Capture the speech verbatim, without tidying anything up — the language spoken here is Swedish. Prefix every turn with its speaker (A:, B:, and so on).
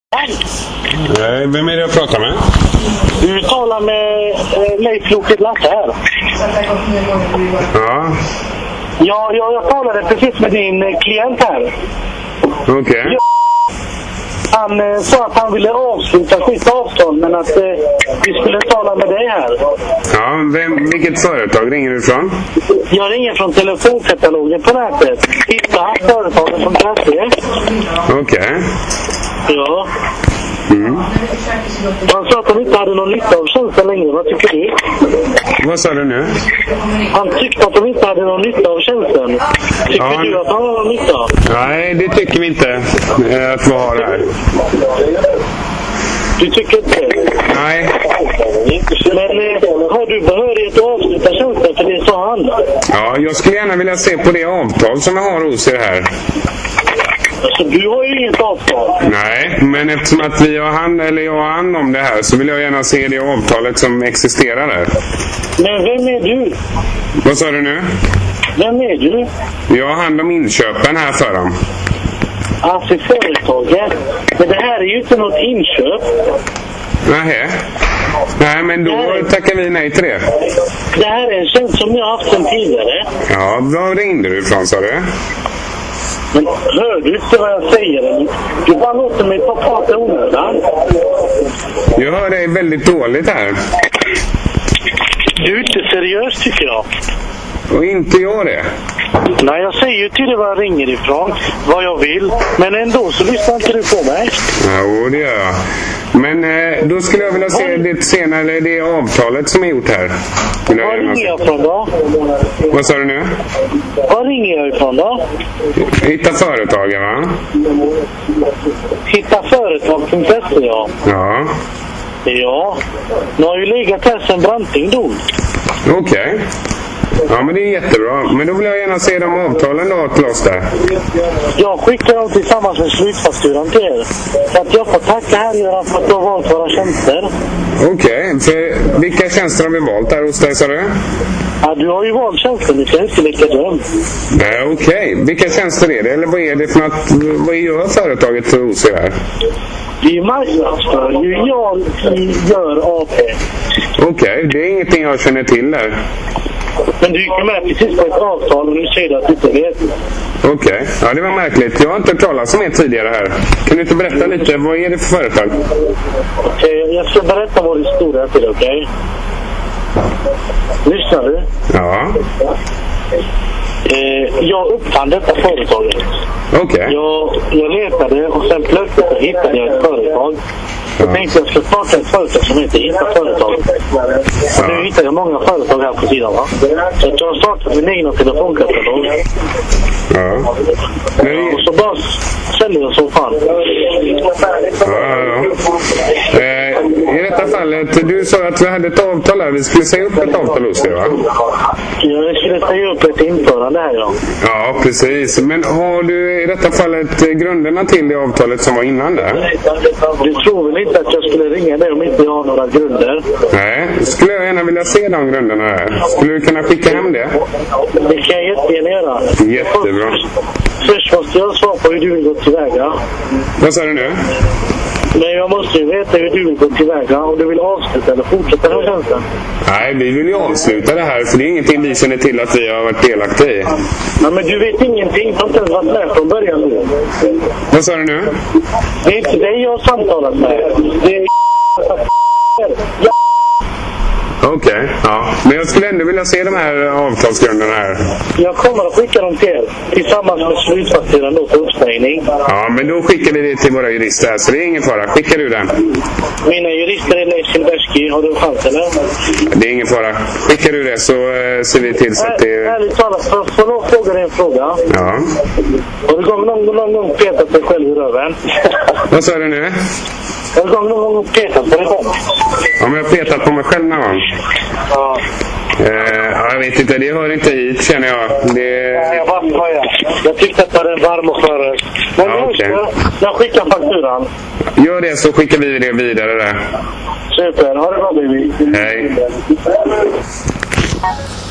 A: Nej, vem är det jag pratar med?
B: Du talar med eh, Leif Loket Lasse här.
A: Ja.
B: Ja, jag, jag talade precis med din eh, klient här.
A: Okej. Okay.
B: Han eh, sa att han ville avsluta sitt avstånd, men att eh, vi skulle tala med dig här.
A: Ja, vem, vilket företag ringer du från?
B: Jag ringer från telefonkatalogen på nätet. Hitta företagen som träffar.
A: Okej. Okay.
B: Ja.
A: Mm.
B: Han sa att han inte hade någon nytta av tjänsten längre. Vad tycker du?
A: Vad sa du nu?
B: Han tyckte att han inte hade någon nytta av tjänsten. Tycker ja, du att han har någon nytta?
A: Nej, det tycker vi inte äh, att vi har här.
B: Du tycker inte?
A: Nej.
B: Men eh, har du behörighet att avsluta tjänsten? För det sa han.
A: Ja, jag skulle gärna vilja se på det avtal som jag har hos er här.
B: Alltså, du har ju inget avtal.
A: Nej, men eftersom att vi har hand, eller jag har hand om det här, så vill jag gärna se det avtalet som existerar där.
B: Men vem är du?
A: Vad sa du nu?
B: Vem är du?
A: Jag har hand om inköpen här för dem.
B: Alltså företaget. Men det här är ju inte något inköp.
A: Nej. Nej, men då är... tackar vi nej till det.
B: Det här är en tjänst som jag har haft sedan tidigare.
A: Ja, var ringde du ifrån, sa du?
B: Men hör du inte vad jag säger? Du bara låter mig på prata onödan.
A: Jag hör dig väldigt dåligt här.
B: Du är inte seriös, tycker jag.
A: Och inte jag det?
B: Nej, jag säger ju till dig var jag ringer ifrån, vad jag vill. Men ändå så lyssnar inte du på mig.
A: Ja, det gör jag. Men eh, då skulle jag vilja se det senare, det avtalet som är gjort här.
B: Var ringer jag ifrån då?
A: Vad sa du nu?
B: Var ringer jag ifrån då?
A: Hitta företagen, va?
B: Hitta företag punkt se, ja.
A: Ja.
B: Ja. Nu har ju legat här sen Branting dog.
A: Okej. Okay. Ja, men det är jättebra. Men då vill jag gärna se de avtalen då till oss där.
B: Jag skickar dem tillsammans med slutfakturan till er. Så att jag får tacka här Göran för att du har valt våra tjänster.
A: Okej, okay. För vilka tjänster har vi valt där hos dig, sa du?
B: Ja, du har ju valt tjänster, du ska inte lika dum.
A: Nej, okej. Okay. Vilka tjänster är det? Eller vad är det för något? Vad gör företaget för hos er här?
B: Det är marknadsföring. Det är jag gör A P.
A: Okej, okay. Det är ingenting jag känner till där.
B: Men du gick med precis på ett avtal och nu säger du att du inte vet.
A: Okej, okay. Ja, det var märkligt. Jag har inte talat om er tidigare här. Kan du inte berätta lite? Vad är det för företag?
B: Okej, okay, jag ska berätta vår historia till dig, okej? Okay? Lyssnar du?
A: Ja.
B: Eh, jag uppfann detta företaget.
A: Okej. Okay.
B: Jag, jag letade och sen plötsligt hittade jag ett företag. Jag tänkte att jag skulle starta ett företag som heter Hitta företag. Och nu hittar jag många företag här på sidan, va? Så jag har startat min egen telefonkatalog.
A: Ja. Men...
B: Och så bara säljer jag som fan.
A: Ja, ja. Eh, I detta fallet, du sa att vi hade ett avtal här. Vi skulle säga upp ett avtal hos dig, va?
B: Jag skulle säga upp ett införande här, ja.
A: Ja, precis. Men har du i detta fallet grunderna till det avtalet som var innan där?
B: Du tror väl inte att jag skulle ringa dig om inte jag har några grunder?
A: Nej, skulle jag gärna vilja se de grunderna här. Skulle du kunna skicka hem det?
B: Det kan jag jättegärna göra.
A: Jättebra.
B: Först måste jag svara på hur du vill gå tillväga.
A: Vad sa du nu?
B: Men jag måste ju veta hur du vill gå tillväga. Om du vill avsluta eller fortsätta den tjänsten.
A: Nej, vi vill ju avsluta det här. För det är ingenting vi känner till att vi har varit delaktiga i.
B: Ja, men du vet ingenting. Du har inte ens varit med från början nu.
A: Vad sa du nu?
B: Det är inte dig jag har samtalat med. Det är ja.
A: Okej, okay, ja. Men jag skulle ändå vilja se de här avtalsgrunderna här.
B: Jag kommer att skicka dem till er. Tillsammans med slutfakturan då för uppsägning.
A: Ja, men då skickar vi det till våra jurister här. Så det är ingen fara. Skickar du den?
B: Mina jurister är Leif Silbersky. Har du en chans, eller?
A: Det är ingen fara. Skickar du det så uh, ser vi till så att det...
B: Ärligt talat, får jag nog fråga dig en fråga?
A: Ja.
B: Har du gång någon, någon gång petat dig själv i röven?
A: Vad sa du nu?
B: Har du gång någon gång petat på dig själv?
A: Ja, men jag har petat på mig själv någon gång.
B: Ja.
A: Uh, jag vet inte, det hör inte hit känner jag. Det...
B: Ja, jag bara skojar. Jag tyckte att det var en varm och för. Men ja, okay. jag, jag skickar fakturan.
A: Gör det så skickar vi det vidare där.
B: Super, ha det bra baby.
A: Hej.